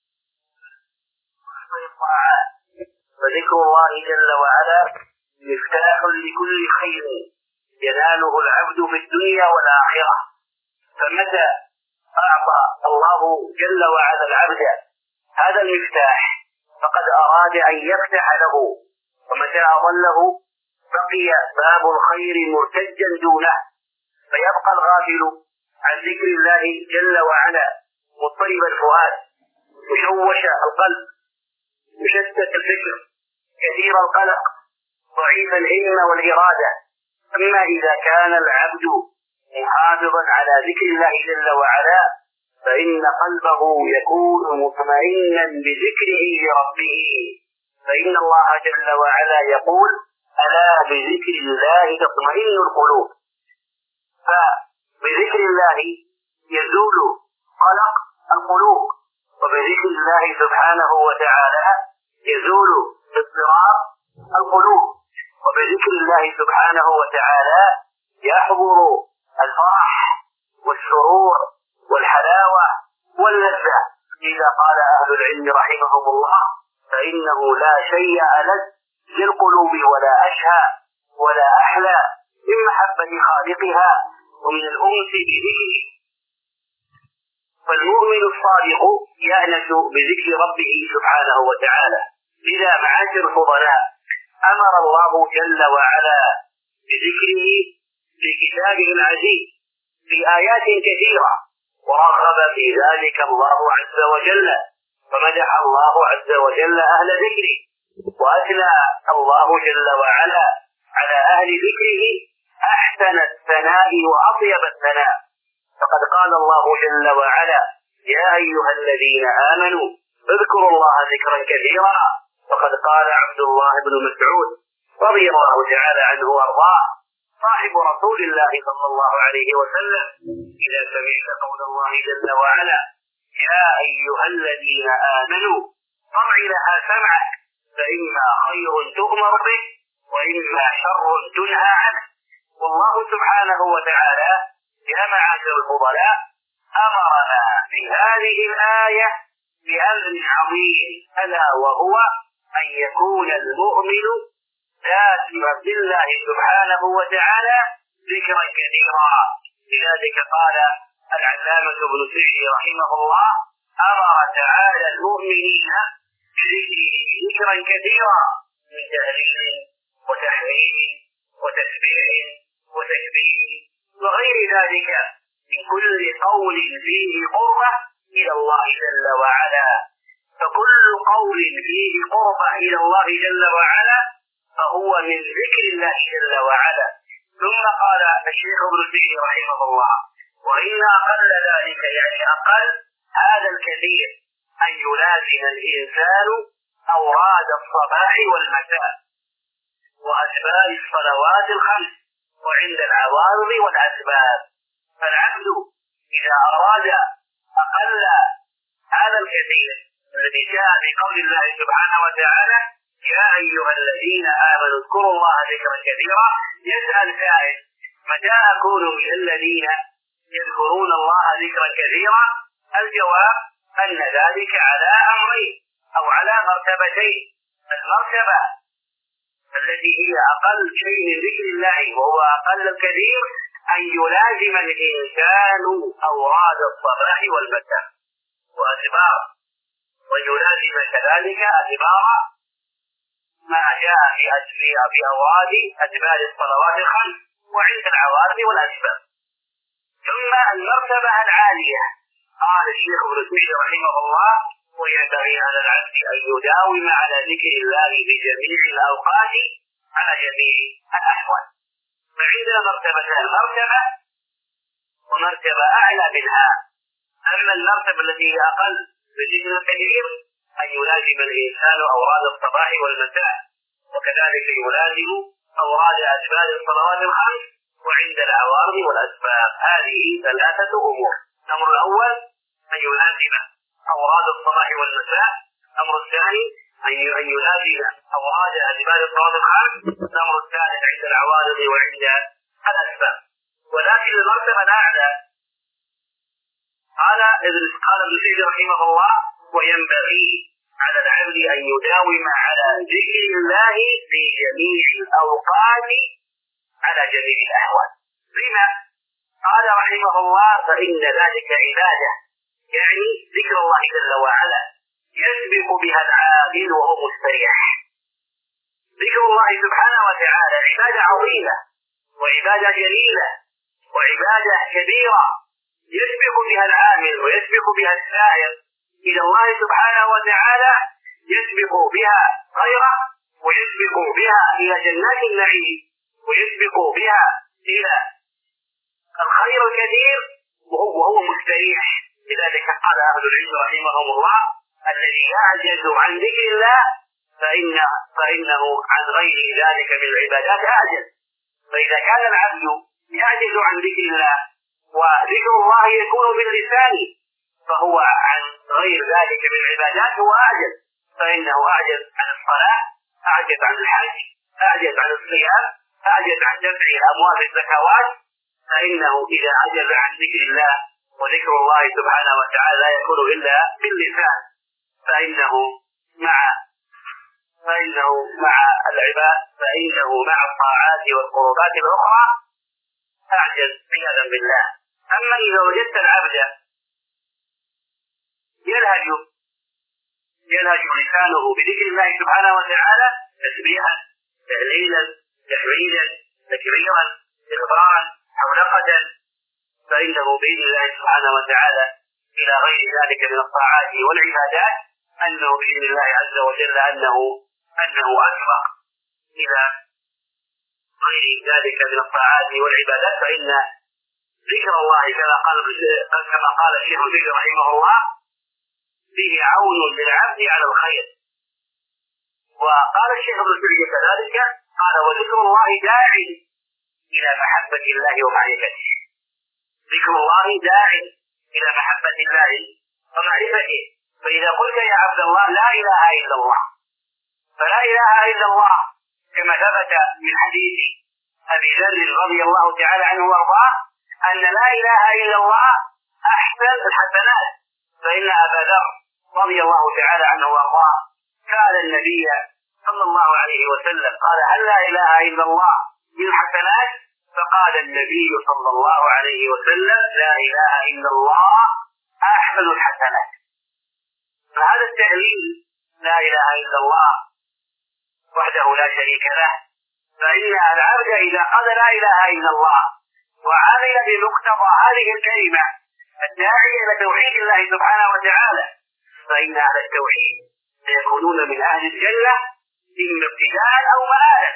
فذكر الله جل وعلا مفتاح لكل خير يناله العبد في الدنيا والآخرة. فمتى أعطى الله جل وعلا العبد هذا المفتاح فقد أراد أن يفتح له، ومتى أضله بقي باب الخير مرتجا دونه، فيبقى الغافل عن ذكر الله جل وعلا مضطرب الفؤاد، مشوش القلب، مشتت الفكر، كثير القلق، ضعيف الهمة والإرادة. أما إذا كان العبد محافظا على ذكر الله جل وعلا فإن قلبه يكون مطمئنا بذكره لربه، فإن الله جل وعلا يقول: ألا بذكر الله تطمئن القلوب. فبذكر الله يزول قلق القلوب، وبذكر الله سبحانه وتعالى يزول اضطراب القلوب، وبذكر الله سبحانه وتعالى يحضر الفرح والسرور والحلاوة واللذة. إذا قال أهل العلم رحمهم الله: فإنه لا شيء ألذ للقلوب ولا أشهى ولا أحلى من محبة خالقها ومن الأنس بذكره. فالمؤمن الصادق يأنس بذكر ربه سبحانه وتعالى. لذا معاشر الفضلاء أمر الله جل وعلا بذكره في كتابه العزيز في آيات كثيرة، ورغب في ذلك الله عز وجل، فمدح الله عز وجل أهل ذكره، وأثنى الله جل وعلا على أهل ذكره أحسن الثناء وأطيب الثناء. فقد قال الله جل وعلا: يا أيها الذين آمنوا اذكروا الله ذكرا كثيرا. وقد قال عبد الله بن مسعود رضي الله تعالى عنه وارضاه صاحب رسول الله صلى الله عليه وسلم: إذا سمعت قول الله جل وعلا: يا أيها الذين آمنوا فارع لها سمعك، فإما خير تؤمر به وإما شر تنهى عنه. والله سبحانه وتعالى يا معاشر الفضلاء أمرنا في هذه الآية بأمر عظيم، ألا وهو أن يكون المؤمن ذاكرا لله سبحانه وتعالى ذكرا كثيرا. لذلك قال العلامة ابن سعدي رحمه الله: أمر تعالى المؤمنين بذكره ذكرا كثيرا من تهليل وتحميد وتسبيح وتكبير وغير ذلك من كل قول فيه قربة إلى الله جل وعلا. فكل قول فيه قربة إلى الله جل وعلا فهو من ذكر الله جل وعلا. ثم قال الشيخ ابن سعدي رحمه الله: وإن أقل ذلك يعني أقل هذا الكثير أن يلازم الإنسان أوراد الصباح والمساء وأسباب الصلوات الخمس وعند العوارض والأسباب. فالعبد إذا أراد أقل هذا الكثير الذي جاء في قول الله سبحانه وتعالى: يا أيها الذين آمنوا اذكروا الله ذكرا كثيرا، يسأل سائل: متى أكون من الذين يذكرون الله ذكرا كثيرا؟ الجواب أن ذلك على أمرين أو على مرتبتين. المرتبة التي هي أقل شيء من ذكر الله وهو أقل الكثير أن يلازم الإنسان أوراد الصباح والمساء وأسباب، ويلازم كذلك أسباب ما جاء في أوراد أسباب الصلوات الخمس وعند العوارض والأسباب. ثم المرتبة العالية قال الشيخ ابن سعدي رحمه الله: وينبغي على العبد أن يداوم على ذكر الله في جميع الأوقات على جميع الأحوال. فعندنا مرتبتان، مرتبة ومرتبة أعلى منها. أما المرتبة التي هي أقل بذكر الكثير أن يلازم الإنسان أوراد الصباح والمساء، وكذلك يلازم أوراد أدبار الصلوات الخمس وعند العوارض والأسباب. هذه ثلاثة أمور. الأمر الأول أن يلازم أوراد الصباح والمساء. الأمر الثاني أن يلازم أوراد أدبار الصلوات الخمس. الأمر الثالث عند العوارض وعند الأسباب. ولكن المرتبة الأعلى قال ابن سيدي رحمه الله: وينبغي على العبد أن يداوم على ذكر الله في جميع الأوقات على جميع الأحوال. لما؟ قال رحمه الله: فإن ذلك عبادة، يعني ذكر الله جل وعلا يسبق بها العابد وهو مستريح. ذكر الله سبحانه وتعالى عبادة عظيمة وعبادة جليلة وعبادة كبيرة يسبق بها العامل ويسبق بها السائر إلى الله سبحانه وتعالى، يسبق بها غيره ويسبق بها إلى جنات النعيم ويسبق بها إلى الخير الكثير وهو مستريح. لذلك قال أهل العلم رحمهم الله: الذي يعجز عن ذكر الله فإنه عن غير ذلك من العبادات عاجز. فإذا كان العبد يعجز عن ذكر الله وذكر الله يكون باللسان فهو عن غير ذلك من العبادات هو أعجز. فإنه أعجز عن الصلاة، أعجز عن الحج، أعجز عن الصيام، أعجز عن دفع أموال الزكوات. فإنه إذا عجز عن ذكر الله وذكر الله سبحانه وتعالى لا يكون إلا باللسان، فإنه مع الطاعات والقربات الأخرى أعجز عياذا بالله. أما إذا وجدت العبد يلهج لسانه بذكر الله سبحانه وتعالى تسبيحا، تهليلا، تحميدا، تكبيرا، إخبارا، حملقة، فإنه بإذن الله سبحانه وتعالى إلى غير ذلك من الطاعات والعبادات أنه بإذن الله عز وجل أنه أسبق إلى غير ذلك من الطاعات والعبادات. فإن ذكر الله كما قال الشيخ البيض رحمه الله: فيه عون للعبد على الخير. وقال الشيخ ابن سوري كذلك قال: وذكر الله داع إلى محبة الله ومعرفته. ذكر الله داع إلى محبة الله ومعرفته. فإذا قلت يا عبد الله لا إله إلا الله، فلا إله إلا الله كما ثبت من حديث أبي ذر رضي الله تعالى عنه وارضاه أن لا إله إلا الله أحسن الحسنات. فإن أبا ذر رضي الله تعالى عنه وارضاه سأل النبي صلى الله عليه وسلم قال: هل لا إله إلا الله من الحسنات؟ فقال النبي صلى الله عليه وسلم: لا إله إلا الله أحسن الحسنات. فهذا التهليل لا إله إلا الله وحده لا شريك له، فإن العبد إذا قال لا إله إلا الله وعمل بمقتضى هذه الكلمة الداعية إلى توحيد الله سبحانه وتعالى فإن أهل التوحيد سيكونون من أهل الجنة إما ابتداء أو مآلا.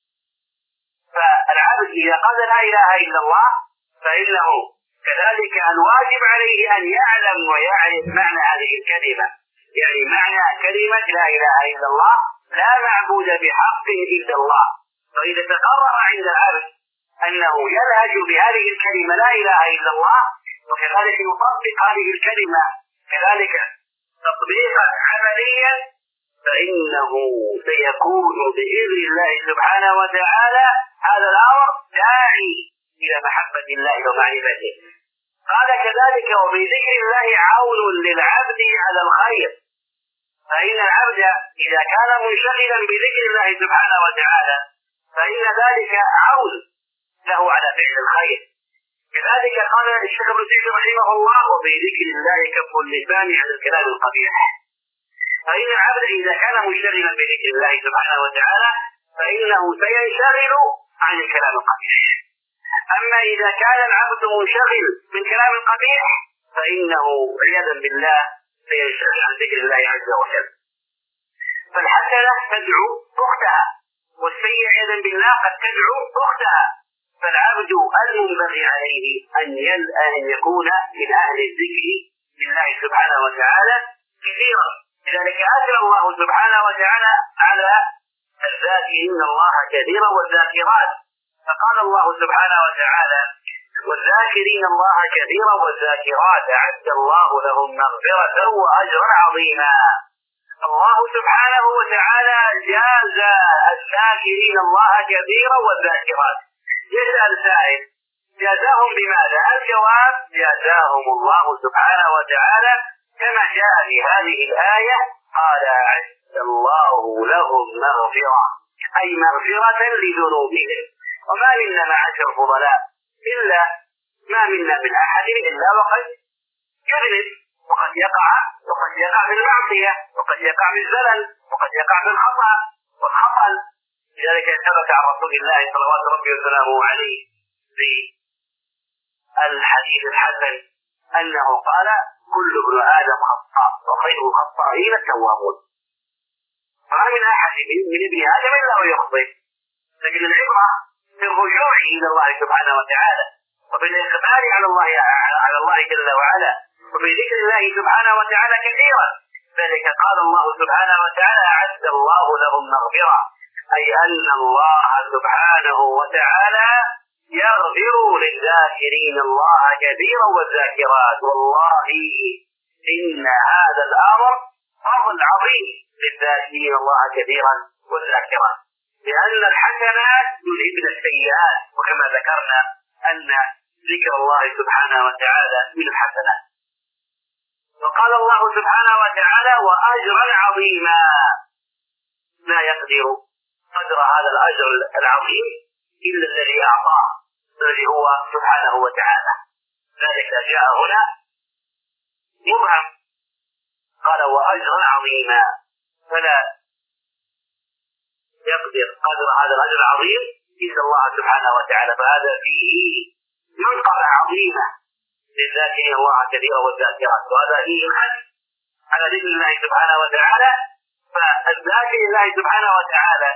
فالعبد إذا قال لا إله إلا الله فإنه كذلك الواجب عليه أن يعلم ويعرف معنى هذه الكلمة، يعني معنى كلمة لا إله إلا الله: لا معبود بحق إلا الله. فإذا تقرر عند العبد أنه يلهج بهذه الكلمة لا إله إلا الله وكذلك يطبق هذه الكلمة كذلك تطبيقا عمليا فإنه سيكون بإذن الله سبحانه وتعالى هذا الأمر داعي إلى محبة الله ومعرفته. قال كذلك: وبذكر الله عون للعبد على الخير. فإن العبد إذا كان منشغلا بذكر الله سبحانه وتعالى فإن ذلك عون له على فعل الخير. كذلك قال الشيخ ابن سعيد رحمه الله: وبذكر الله كف اللسان عن الكلام القبيح. فإن العبد إذا كان منشغلا بذكر الله سبحانه وتعالى فإنه سينشغل عن الكلام القبيح. أما إذا كان العبد منشغل من كلام قبيح فإنه عياذا بالله سينشغل عن ذكر الله عز وجل. فالحسنة تدعو أختها والسيئة عياذا بالله قد تدعو أختها. المنبغي عليه أن يكون من أهل الذكر لله سبحانه وتعالى كثيرا. لذلك أثنى الله سبحانه وتعالى على الذاكرين الله كثيرا والذاكرات، فقال الله سبحانه وتعالى: والذاكرين الله كثيرا والذاكرات أعد الله لهم مغفرة وأجرا عظيما. الله سبحانه وتعالى جاز الذاكرين الله كثيرا والذاكرات. يسأل سائل: جازاهم بماذا؟ الجواب: جازاهم الله سبحانه وتعالى كما جاء في هذه الآية، قال: أعد الله لهم مغفرة، أي مغفرة لذنوبهم. وما منا معاشر الفضلاء إلا ما منا من أحد إلا وقد يغلب، وقد يقع في المعصية، وقد يقع في الزلل، وقد يقع في الخطأ والخطأ. لذلك ثبت عن رسول الله صلوات ربي وسلامه عليه في الحديث الحسن أنه قال: كل ابن آدم خطاء وخير الخطائين التوابون. ما من أحد من ابن آدم إلا ويخطئ، لكن العبرة بالرجوع إلى الله سبحانه وتعالى وبالإقبال على الله جل وعلا وبذكر الله سبحانه وتعالى كثيرا. ذلك قال الله سبحانه وتعالى: أعد الله لهم مغفرة، أي أن الله سبحانه وتعالى يغفر للذاكرين الله كثيرا والذاكرات. والله إن هذا الأمر فضل عظيم للذاكرين الله كثيرا والذاكرات، لأن الحسنات يذهبن السيئات، وكما ذكرنا أن ذكر الله سبحانه وتعالى من الحسنات. وقال الله سبحانه وتعالى: وأجرا عظيما. لا يقدر قدر هذا الأجر العظيم إلا الذي أعطاه، الذي هو سبحانه وتعالى. ذلك جاء هنا مبهم، قال: وأجرا عظيما، فلا يقدر قدر هذا الأجر العظيم إلا الله سبحانه وتعالى. فهذا فيه منقبة عظيمة للذاكرين الله كثيرا والذاكرات، وهذا فيه الحث على ذكر الله سبحانه وتعالى. فالذاكر الله سبحانه وتعالى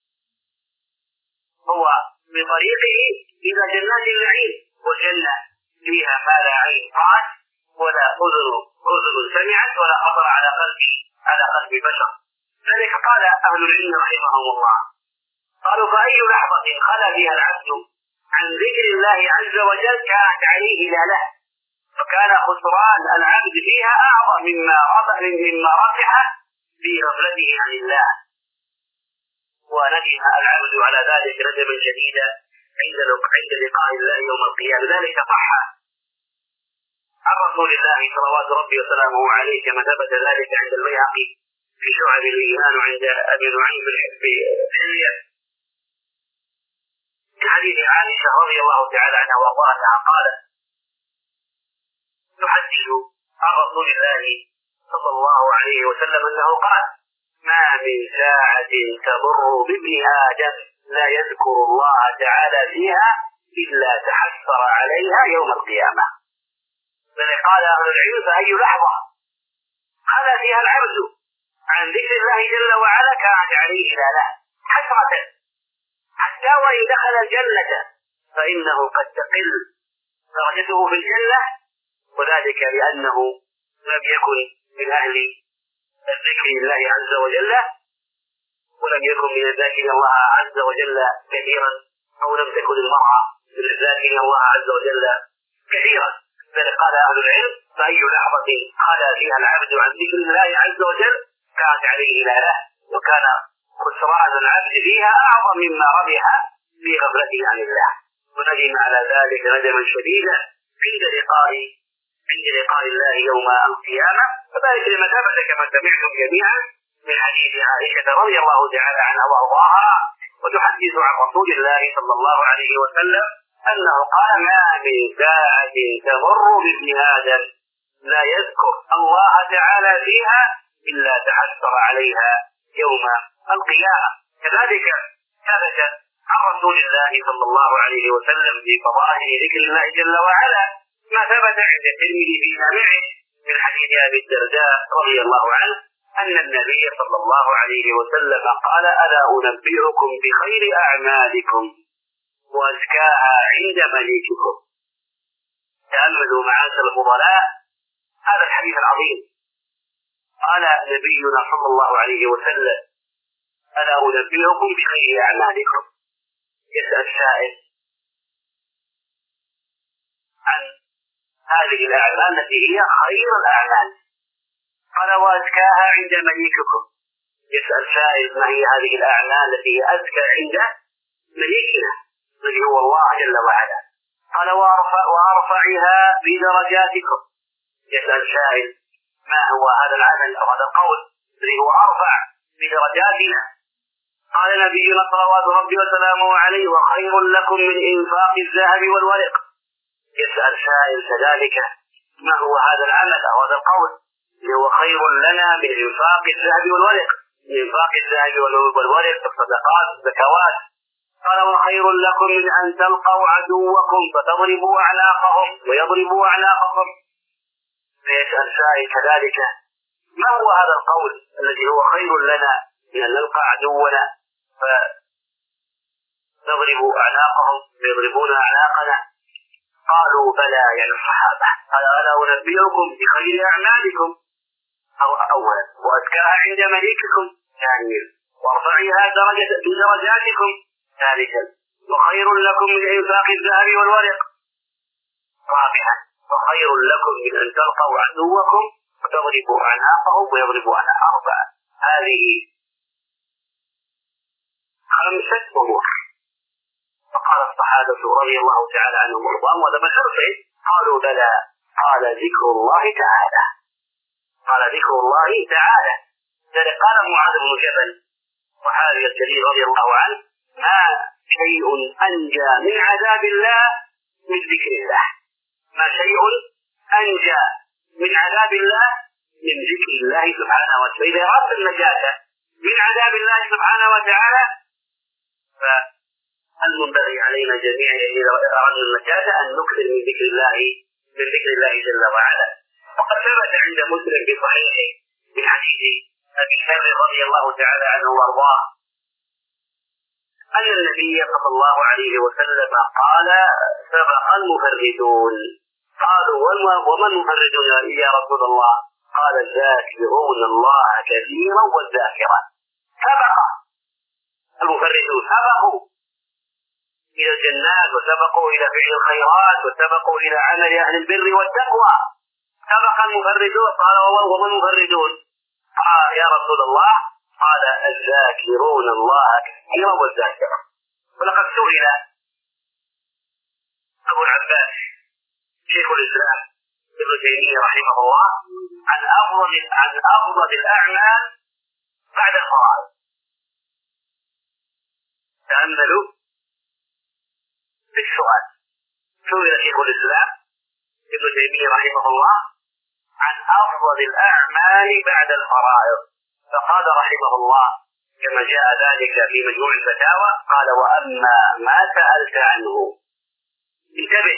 هو بطريقه إلى جنات النعيم، والجنة فيها ما لا عين رأت ولا أذن سمعت ولا خطر على قلب بشر. ذلك قال أهل العلم رحمهم الله، قالوا: فأي لحظة خلا فيها العبد عن ذكر الله عز وجل كانت عليه لا، فكان خسران العبد فيها أعظم مما ربح في غفلته عن الله، وندم العبد على ذلك ندما شديدا عند لقاء الله يوم القيامة. ذلك صح عن رسول الله صلوات ربي وسلامه عليه كما ثبت ذلك عند البيهقي في شعب الإيمان وعند أبي نعيم في الحلية من حديث عائشة رضي الله تعالى عنها وارضاها قالت: تحدث عن رسول الله صلى الله عليه وسلم أنه قال: ما من ساعة تمر بابن آدم لا يذكر الله تعالى فيها إلا تحسر عليها يوم القيامة. بل قال أهل العلم: فأي لحظة خلا فيها العبد عن ذكر الله جل وعلا كانت عليه لا حسرة، حتى وإن دخل الجنة فإنه قد تقل درجته في الجنة، وذلك لأنه لم يكن من أهل الذكر لله عز وجل، ولم يكن من الذاكرين الله عز وجل كثيرا، أو لم تكن المرأة من الذاكرين الله عز وجل كثيرا. بل قال أهل العلم: فأي لحظة خلا فيها العبد عن ذكر الله عز وجل كانت عليه لا، وكان خسران العبد فيها أعظم مما ربح في غفلته عن الله، وندم على ذلك ندما شديدا عند لقاء الله يوم القيامة. فذلك لما ثبت كما سمعتم جميعا من حديث عائشة رضي الله تعالى عنها وارضاها، وتحدث عن رسول الله صلى الله عليه وسلم أنه قال: ما من ساعة تمر بابن آدم لا يذكر الله تعالى فيها إلا تحسر عليها يوم القيامة. كذلك ثبت عن رسول الله صلى الله عليه وسلم في فضائل ذكر الله جل وعلا ما ثبت عند الترمذي في جامعه من حديث أبي الدرداء رضي الله عنه أن النبي صلى الله عليه وسلم قال: ألا أنبئكم بخير أعمالكم وأزكاها عند مليككم. تأملوا معاشر الفضلاء هذا الحديث العظيم. قال نبينا صلى الله عليه وسلم: ألا أنبئكم بخير أعمالكم؟ يسأل سائل عن هذه الأعمال التي هي خير الأعمال. قال: وأزكاها عند مليككم. يسأل سائل: ما هي هذه الأعمال التي هي أزكى عند مليكنا الذي هو الله جل وعلا؟ قال: وأرفعها بدرجاتكم. يسأل سائل: ما هو هذا العمل أو هذا القول الذي هو أرفع بدرجاتنا؟ قال نبينا صلوات ربي وسلامه عليه: وخير لكم من إنفاق الذهب والورق. يسأل سائل كذلك: ما هو هذا العمل أو هذا القول الذي هو خير لنا من إنفاق الذهب والورق؟ من إنفاق الذهب والورق الصدقات الزكوات. قال: وخير لكم من أن تلقوا عدوكم فتضربوا أعناقهم ويضربوا أعناقكم. فيسأل سائل كذلك: ما هو هذا القول الذي هو خير لنا من أن نلقى عدونا فنضرب أعناقهم ويضربون أعناقنا؟ قالوا: بلى يا الصحابة. قال: ألا أنبئكم بخير أعمالكم؟ أولا: وأزكاها عند مليككم. ثانيا: وارفعها بدرجاتكم. ثالثا: وخير لكم من إنفاق الذهب والورق. رابعا: وخير لكم من أن تلقوا عدوكم وتضربوا أعناقهم ويضربوا أعناقهم. أربعة. هذه 5 أمور. فقال الصحابة رضي الله تعالى عنهم وارضاهم: ولما شرطين؟ قالوا: بلى. قال: ذكر الله تعالى. قال: ذكر الله تعالى. ذلك قال معاذ بن جبل وحارث الجليل رضي الله عنه: ما شيء أنجى من عذاب الله من ذكر الله. ما شيء أنجى من عذاب الله من ذكر الله سبحانه وتعالى. إذا أردت النجاة من عذاب الله سبحانه وتعالى فالمنبغي علينا جميعا إذا أردنا النجاة أن نكثر من ذكر الله جل وعلا. وقد ثبت عند مسلم في صحيحه من حديث أبي ذر رضي الله تعالى عنه وارضاه أن النبي صلى الله عليه وسلم قال: سبق المفردون. قالوا: وما المفردون يا رسول الله؟ قال: الذاكرون الله كثيرا والذاكرات. سبق المفردون، سبقوا إلى الجنات وسبقوا إلى فعل الخيرات وسبقوا إلى عمل أهل البر والتقوى. سبق المفردون. قال: وما المفردون؟ يا رسول الله؟ قال: الذاكرون الله كثيرا والذاكرة. ولقد سئل أبو العباس شيخ الإسلام ابن تيمية رحمه الله عن أفضل الأعمال بعد الفرائض. تأملوا في السؤال. سئل شيخ الإسلام ابن تيمية رحمه الله عن أفضل الأعمال بعد الفرائض، فقال رحمه الله كما جاء ذلك في مجموع الفتاوى: قال: وأما ما سألت عنه. انتبه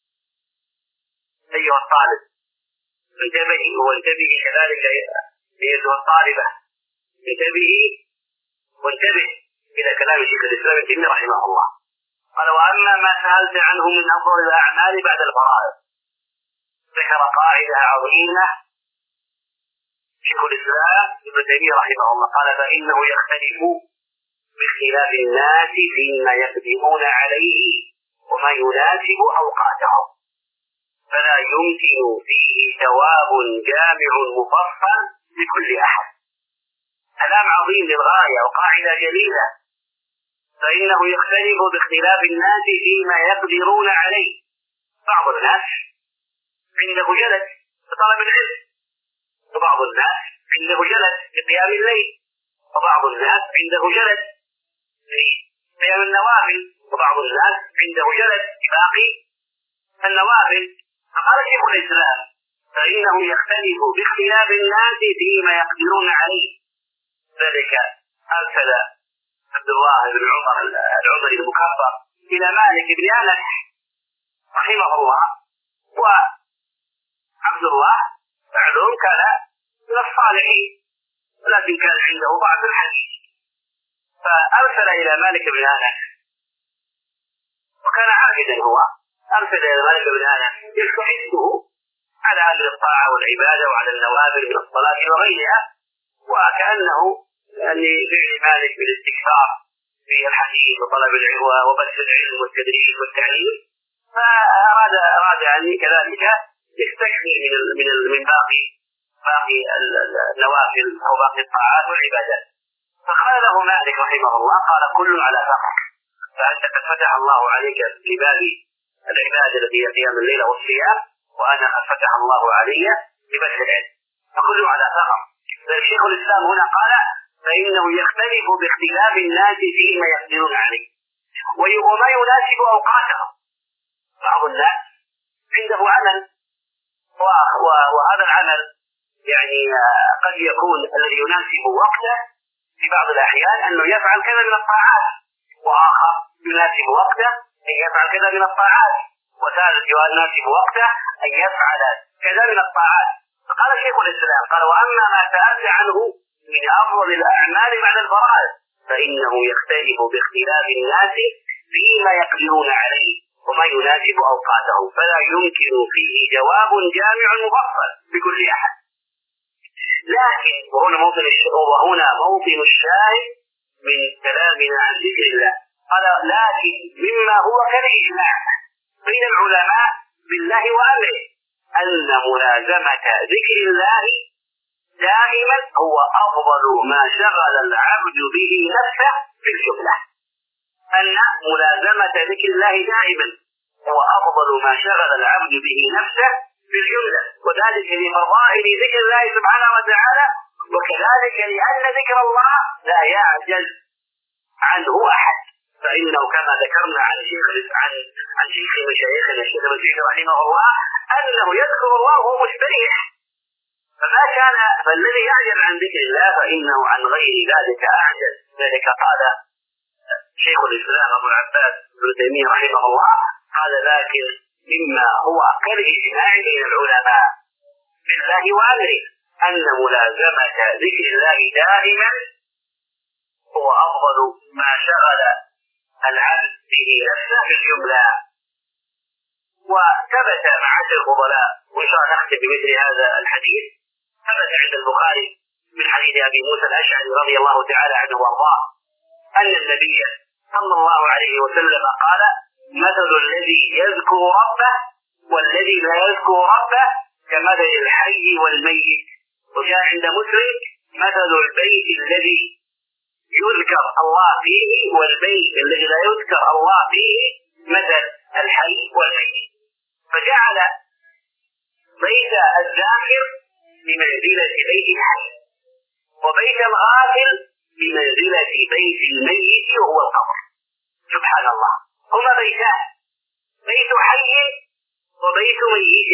أيها الطالب، انتبهي وانتبهي كذلك أيتها الطالبة، انتبهي وانتبه إلى كلام شيخ الإسلام ابن تيمية رحمه الله. قال: وأما ما سألت عنه من أفضل الأعمال بعد الفرائض، ذكر قاعدة عظيمة شيخ الإسلام ابن تيمية رحمه الله. قال: فإنه يختلف باختلاف الناس فيما يقدمون عليه وما يناسب أوقاتهم، فلا يمكن فيه ثواب جامع مفصل لكل أحد. كلام عظيم للغاية وقاعدة جليلة. فإنه يختلف باختلاف الناس فيما يقدرون عليه. بعض الناس عنده جلد لطلب العلم، وبعض الناس عنده جلد لقيام الليل، وبعض الناس عنده جلد لقيام النوافل، وبعض الناس عنده جلد لباقي النوافل. فقال شيخ الإسلام: فإنه يختلف باختلاف الناس فيما يقدرون عليه. ذلك أرسل عبد الله بن عمر العمري المكبر إلى مالك بن أنس رحمه الله، وعبد الله معلوم كان من الصالحين ولكن كان عنده ضعف الحديث، فأرسل إلى مالك بن أنس عابدا هو أرسل إلى مالك بن أنس يستحثه على أهل الطاعة والعبادة وعلى النوافل من الصلاة وغيرها، وكأنه لفعل مالك بالاستكثار في الحديث وطلب العلم وبث العلم والتدريس والتعليم، فأراد أن كذلك يستكثر من باقي النوافل أو باقي الطاعات والعبادات. فقال له مالك رحمه الله: قال كل على فقر، فأنت قد فتح الله عليك بباب العبادة التي هي قيام الليل والصيام، وأنا قد فتح الله علي ببث العلم، فكل على فقر. فالشيخ الإسلام هنا قال: فإنه يختلف باختلاف الناس فيما يقدرون عليه وما يناسب أوقاتهم. بعض الناس عنده عمل وهذا العمل يعني قد يكون الذي يناسب وقته في بعض الأحيان أنه يفعل كذا من الطاعات، وآخر يناسب وقته أن يفعل كذا من الطاعات، وثالث يناسب وقته أن يفعل كذا من الطاعات. فقال شيخ الإسلام: قال: وأما ما سألت عنه من أفضل الأعمال بعد الفرائض فإنه يختلف باختلاف الناس فيما يقدرون عليه وما يناسب أوقاته، فلا يمكن فيه جواب جامع مفصل بكل أحد. لكن وهنا موطن الشاهد من كلامنا عن ذكر الله. قال: لكن مما هو كالإجماع بين العلماء بالله وأمره أن ملازمة ذكر الله دائما هو أفضل ما شغل العبد به نفسه في الجملة. أن ملازمة ذكر الله دائما هو أفضل ما شغل العبد به نفسه في الجملة، وذلك لفضائل ذكر الله سبحانه وتعالى، وكذلك لأن ذكر الله لا يعجز عنه أحد. فإنه كما ذكرنا عن شيخ مشايخنا الشيخ المسيحي رحمه الله أنه يذكر الله وهو مستريح، فالذي يعجز عن ذكر الله فإنه عن غير ذلك أعجز. ذلك قال شيخ الإسلام أبو العباس ابن تيمية رحمه الله: قال: لكن مما هو كالإجماع بين العلماء بالله وأمره أن ملازمة ذكر الله دائما هو أفضل ما شغل العبد به نفسه في الجملة. وثبت معاشر الفضلاء، وإن شاء الله نختم بمثل هذا الحديث، ثبت عند البخاري من حديث أبي موسى الأشعري رضي الله تعالى عنه وارضاه أن النبي صلى الله عليه وسلم قال: مثل الذي يذكر ربه والذي لا يذكر ربه كمثل الحي والميت. وجاء عند مسلم: مثل البيت الذي يذكر الله فيه والبيت الذي لا يذكر الله فيه مثل الحي والميت. فجعل بيت الذاكر بمنزلة بيت الحي، وبيت الغافل بمنزلة بيت الميت وهو القبر. سبحان الله، هما بيتان، بيت حي وبيت ميت.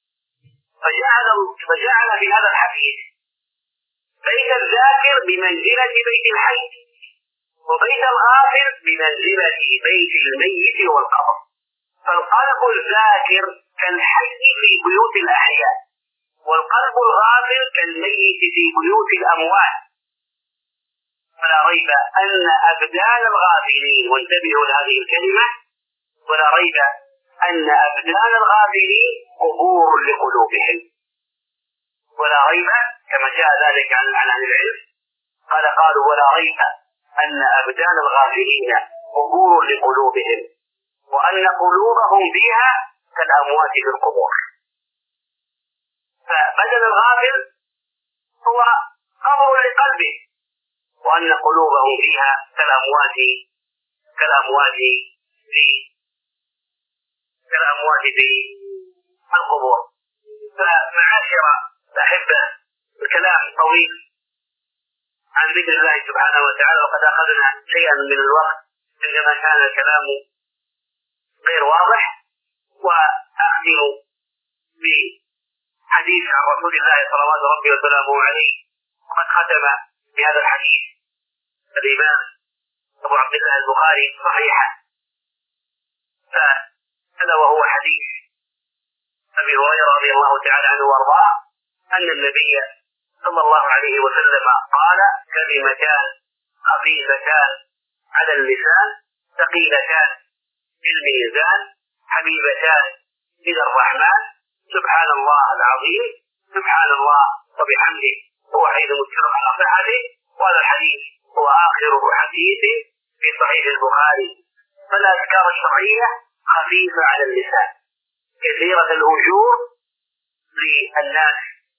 فجعل في هذا الحديث بيت الذاكر بمنزلة بيت الحي، وبيت الغافل بمنزلة بيت الميت والقبر. فالقلب الذاكر كالحي في بيوت الأحياء، والقلب الغافل كالميت في بيوت الأموات. ولا ريب أن أبدان الغافلين، وانتبهوا لهذه الكلمة، ولا ريب أن أبدان الغافلين قبور لقلوبهم. ولا ريب كما جاء ذلك عن أهل العلم قالوا: ولا ريب أن أبدان الغافلين قبور لقلوبهم، وأن قلوبهم فيها كالأموات في القبور. فبدن الغافل هو قبر لقلبه، وأن قلوبهم فيها كالأموات في القبور. فمعاشر الأحبة، الكلام طويل عن ذكر الله سبحانه وتعالى، وقد أخذنا شيئا من الوقت عندما كان الكلام غير واضح. وأختم بحديث عن رسول الله صلوات ربي وسلامه عليه، وقد ختم بهذا الحديث الإمام أبو عبد الله البخاري صحيحا. فهذا وهو حديث أبي هريرة رضي الله تعالى عنه وارضاه أن النبي صلى الله عليه وسلم قال: كلمتان خفيفتان على اللسان ثقيلتان في الميزان حبيبتان إلى الرحمن، سبحان الله العظيم، سبحان الله وبحمده، هو حديث متفق على صحته، وهذا الحديث هو آخر حديث في صحيح البخاري. فالأذكار الشرعية خفيفة على اللسان كثيرة الأجور للناس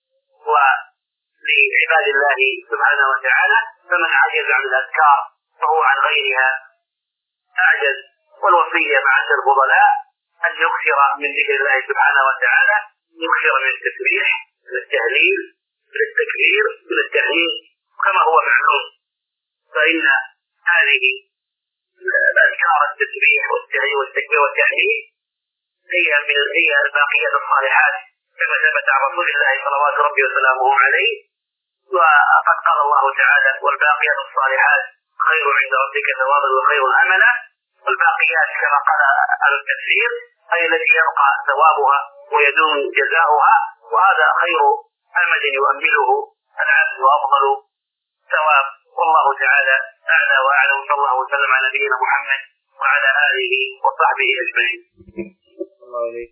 ولعباد الله سبحانه وتعالى، فمن عجز عن الأذكار فهو عن غيرها أعجز. والوصية مع الفضلاء أن يكثر من ذكر الله سبحانه وتعالى، يكثر من التسبيح، من التهليل، من التكبير، من التحميد كما هو معلوم. فإن هذه الأذكار التسبيح والتهليل والتكبير والتحميد هي الباقيات الصالحات كما ثبت عن رسول الله صلوات ربي وسلامه عليه. وقد قال الله تعالى: والباقيات الصالحات خير عند ربك ثوابا وخير املا. والباقيات كما قال اهل التفسير هي التي يبقى ثوابها ويدوم جزاؤها، وهذا خير امل يؤمله العبد وافضل ثواب. والله تعالى اعلى واعلم. صلى الله وسلم على نبينا محمد وعلى اله وصحبه اجمعين.